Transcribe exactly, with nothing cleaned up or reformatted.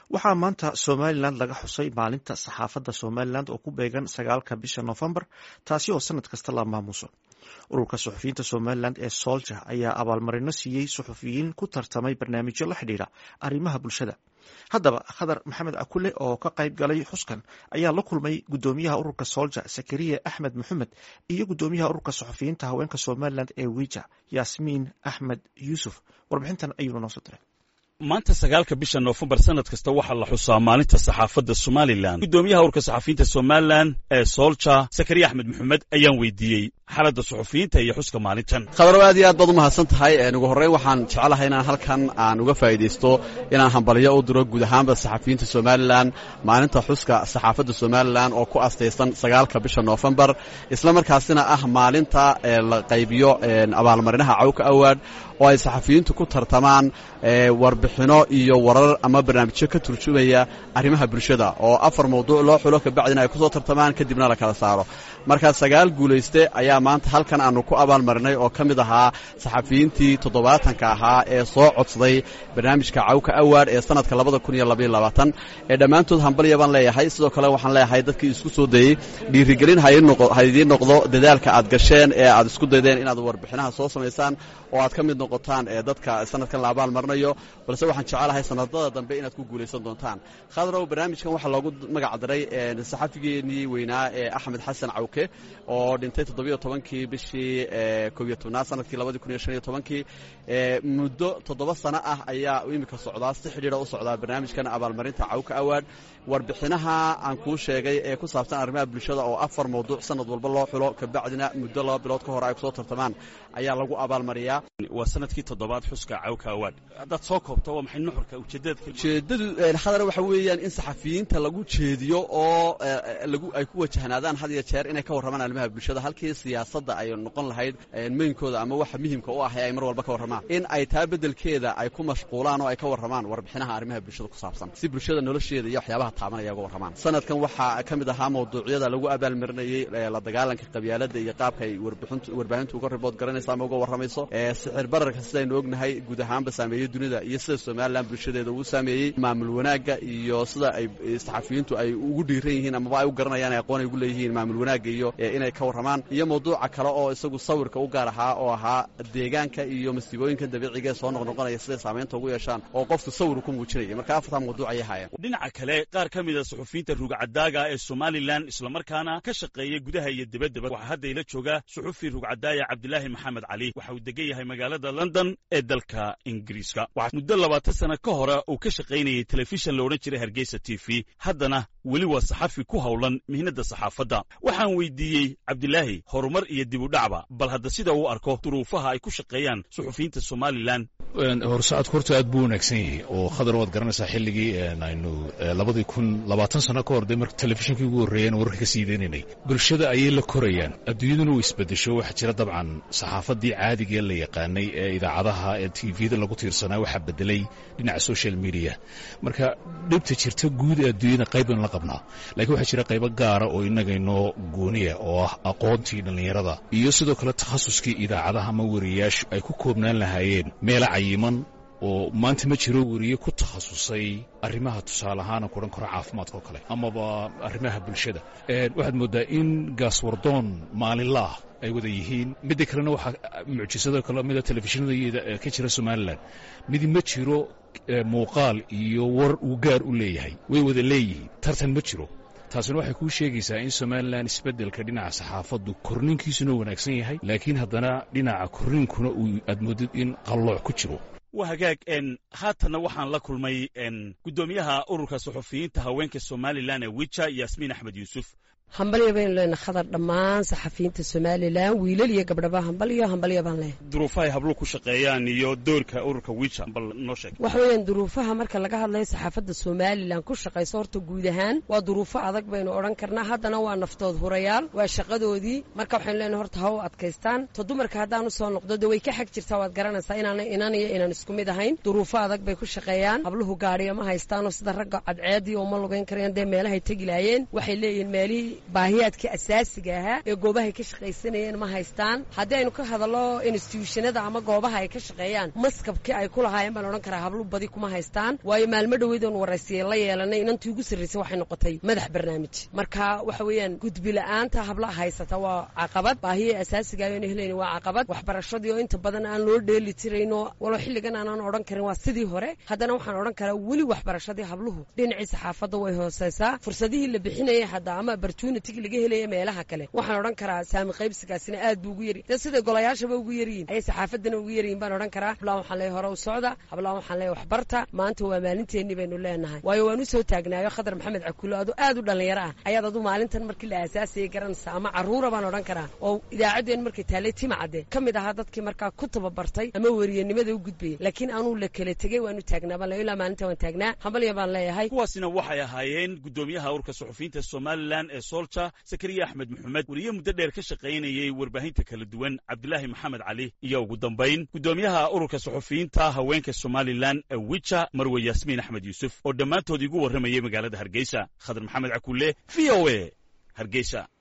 waxaa maanta somalilan laga xusay maalinta saxaafadda somalilan oo ku beegan sagaalka bisha noofembar taasi oo sanad kasta la maamuuso. ururka suxufiyiinta somalilan ee solja ayaa abaalmarino siiyey suxufiyiin ku tartamay barnaamijyo la xidhiidha arrimaha bulshada. haddaba khadar maxamed akule oo ka qayb galay xuskan ayaa la kulmay gudoomiyaha ururka solja sakariya axmed maxamed iyo gudoomiyaha ururka suxufiyiinta haweenka somalilan ee wija yaasmiin axmed yuusuf. warbixintan ayuuna noo soo diray. maanta sagaalka bisha noofembar sanad kasta waxaa la xusaa maalinta saxaafadda somalilan. gudoomiyaha ururka saxafiyiinta somalilan ee solja sakariya axmed maxamed ayaan weydiiyey xaaladda suxufiyiinta iyo xuska maalintan. khadar aad iyo aad baad u mahadsan tahay. ugu horreyn waxaan jeclahay inaan halkan aan uga faa'iidaysto inaan hambalyo u diro guud ahaanba saxafiyiinta somalilan maalinta xuska saxaafadda somalilan oo ku astaysan sagaalka bisha noofembar isla markaasina ah maalinta la qaybiyo abaalmarinaha cawka award oo ay saxafiyiintu ku tartamaan warbixino iyo warar ama barnaamijyo ka turjumaya arrimaha bulshada oo afar mawduuc loo xulo kabacdina ay ku soo tartamaan kadibna la kala saaro. markaa sagaal guulayste ayaa maanta halkan aanu ku abaalmarinay oo ka mid ahaa saxafiyiintii toddobaatanka ahaa ee soo codsaday barnaamijka cawka award ee sanadka labada kun iyo labaiyo labaatan ee dhammaantood hambalya baan leeyahay. sidoo kale waxaan leeyahay dadkii isku soo dayey dhiirigelin ha idiin noqdo dadaalka aad gasheen ee aad isku daydeen inaad warbixinaha soo samaysaan oo aad ka mid noqotaan ee dadka sanadkan la abaalmarinayo, balse waxaan jecelahay sanadada dambe inaad ku guulaysan doontaan. khadrow barnaamijkan waxaa loogu magac daray saxafigeenii weynaa ee axmed xasan cawke oo dhintay toddobiyo tobankii bishii koob iyo tobnaad sanadkii labadii kun iyo shan iyo tobankii. muddo toddoba sano ah ayaa imika socdaa si xidhiidha u socdaa barnaamijkan abaalmarinta cawka award. warbixinaha aan kuu sheegay ee ku saabsan arrimaha bulshada oo afar mawduuc sanad walba loo xulo kabacdina muddo laba bilood ka hor ay kusoo tartamaan ayaa lagu abaalmariyaa. waa sanadkii toddobaad xuska cawka award. haddaad soo koobto waa maxay nuxurka ujeedada ujeedadu khadar waxa weeyaan in saxafiyiinta lagu jeediyo oo lagu ay ku wajahnaadaan had iyo jeer inay ka warramaan arrimaha bulshada halkii siyaasadda ay noqon lahayd meyinkooda ama waxa muhiimka u ah ee ay mar walba ka warramaan in ay taa beddelkeeda ay ku mashquulaan oo ay ka warramaan warbixinaha arrimaha bulshada ku saabsan si bulshada nolosheeda iyo waxyaabaha taabanaya uga warramaan. sanadkan waxaa ka mid ahaa mawduucyada lagu abaalmarinayey la dagaalanka qabyaaladda iyo qaabka ay warbaahintu uga ribood garanaysa ama uga warramayso sicir bararka sidaynu ognahay guud ahaanba saameeyey dunida iyo sida somalilan bulshadeeda uu saameeyey maamul wanaagga iyo sida ay saxafiyiintu ay ugu dhiiran yihiin amaba ay u garanayaan ay aqoon ay ugu leeyihiin maamul wanaagga iyo inay ka warramaan iyo mawduuca kale oo isagu sawirka u gaar ahaa oo ahaa deegaanka iyo masiibooyinka dabiiciga ee soo noqnoqonaya siday saamaynta ugu yeeshaan oo qofku sawir ku muujinaya. marka afartan mawduuc ayay haayeen. dhinaca kale qaar ka mid a suxufiyiinta rugcadaaga ee somalilan islamarkaana ka shaqeeya gudaha iyo dibaddaba waxaa hadda ila jooga suxufi rugcadaaya cabdilaahi maxamed cali. waxa uu degan yahay magaalada london ee dalka ingiriiska. waxaa muddo labaatan sano ka hore uu ka shaqaynayay telefishan la odhan jiray hargeysa t v. haddana weli waa saxafi ku howlan mihnadda saxaafadda. waxaan weydiiyey cabdilaahi horumar iyo dib u dhacba bal hadda sida uu arko duruufaha ay ku shaqeeyaan suxufiyiinta somalilan. horsocodku horta aad buu wanaagsan yahay oo khadar waad garanaysaa xilligii aynu labadii kun labaatan sano ka hor dee marka telefishinkii ugu horreeyeen wararka ka sii deynaynay bulshada ayay la korayaan. adduunyaduna way isbeddesho. waxaa jira dabcan saxaafaddii caadigee la yaqaanay ee idaacadaha ee tvda lagu tiirsanaa waxaa beddelay dhinaca social media. marka dhibta jirta guud ee adduunyada qayb baynu la qabnaa, laakiin waxaa jira qaybo gaara oo innagaynoo gooniya oo ah aqoontii dhallinyarada iyo sidoo kale takhasuskii idaacadaha ama wariyayaashu ay ku koobnaan lahaayeen meela cayiman oo maanta ma jiro weriye ku takhasusay arrimaha tusaale ahaana ku odhan karo caafimaadka oo kale amaba arrimaha bulshada. waxaad mooddaa in gaaswardoon maalinlaah ay wada yihiin. midda kalena waxaa mucjisadoo kale mida telefishinada ka jira somalilan midi ma jiro muuqaal iyo war uu gaar u leeyahay, way wada leeyihiin, tartan ma jiro. taasina waxay kuu sheegaysaa in somalilan isbeddelka dhinaca saxaafaddu korninkiisuna wanaagsan yahay, laakiin haddana dhinaca korninkuna uu aad moodid in qallooc ku jiro. waa hagaag haatanna waxaan la kulmay gudoomiyaha ururka suxufiyiinta haweenka somalilan ee wija yaasmiin axmed yuusuf. hambalyo baynu leenahay khadar dhammaan saxafiyiinta somalilan wiilal iyo gabdhaba hambalyo hambalyo baan leenahay. duruufahay habluhu ku shaqeeyaan iyo doorka ururka wija bal noo sheeg. waxa weeyaan duruufaha marka laga hadlayo saxaafadda somalilan ku shaqayso horta guud ahaan waa duruufo adag baynu odhan karnaa. haddana waa naftood hurayaal, waa shaqadoodii. marka waxaynu leenahay horta ha u adkaystaan. to dumarka haddaan u soo noqdo de way ka xag jirtaa, waad garanaysaa inaan inan iyo inaan isku mid ahayn. duruufo adag bay ku shaqeeyaan. habluhu gaadhiyo ma haystaanoo sida ragga cadceedii oo ma lugayn karayaan dee meelahay tegi laayeen. waxay leeyihiin meelihii baahiyaadkii asaasiga ahaa ee goobahay ka shaqaysanayeen ma haystaan haddii aynu ka hadallo institutionada ama goobaha ay ka shaqeeyaan maskabkii ay ku lahaayeen baan odhan karaa hablu badi kuma haystaan waayo maalmo dhoweydoon waraysiye la yeelanay inantii ugu sarraysay waxay noqotay madax barnaamij marka waxa weeyaan gudbila'aanta hablaha haysata waa caqabad baahiyii asaasiga aynu helayna waa caqabad waxbarashadii oo inta badan aan loo dheeli tirayno walo xilligan aanan odhan karin waa sidii hore haddana waxaan odhan karaa weli waxbarashadii habluhu dhinacii saxaafadda way hooseysaa fursadihii la bixinayay hadda ama opportunity laga helaya meelaha kale waxaan odhan karaa saami qaybsigaasina aad buu ugu yari dee siday golayaashaba ugu yaryihiin ayay saxaafaddana ugu yaryihiin baan odhan karaa hablaha waxaan leeyahay hore u socda hablaha waxaan leeyahay waxbarta maanta waa maalinteennii baynu leenahay waayo waan u soo taagnaayo khadar maxamed cakulo adu aad u dhallinyaro ah ayaad adu maalintan markii la aasaasayay garanaysa ama carruura baan odhan karaa oo idaacaddeen markay taalay timacadde ka mid ahaa dadkii markaa ku tababartay ama weriyanimada u gudbayay laakiin anuu la kala tegey waanu taagnaa baan ilaa maalinta waan taagnaa hambalya baan leeyahay kuwaasina waxay ahaayeen guddoomiyaha ururka suxufiyiinta somalilan ee solja sakariya axmed maxamed weriye muddo dheer ka shaqaynayay warbaahinta kala duwan cabdilaahi maxamed cali iyo ugu dambayn guddoomiyaha ururka suxufiyiinta haweenka somalilan ee wija marwe yaasmiin axmed yuusuf oo dhammaantood igu warramayay magaalada hargeysa khadar maxamed cakulle v o a hargeysa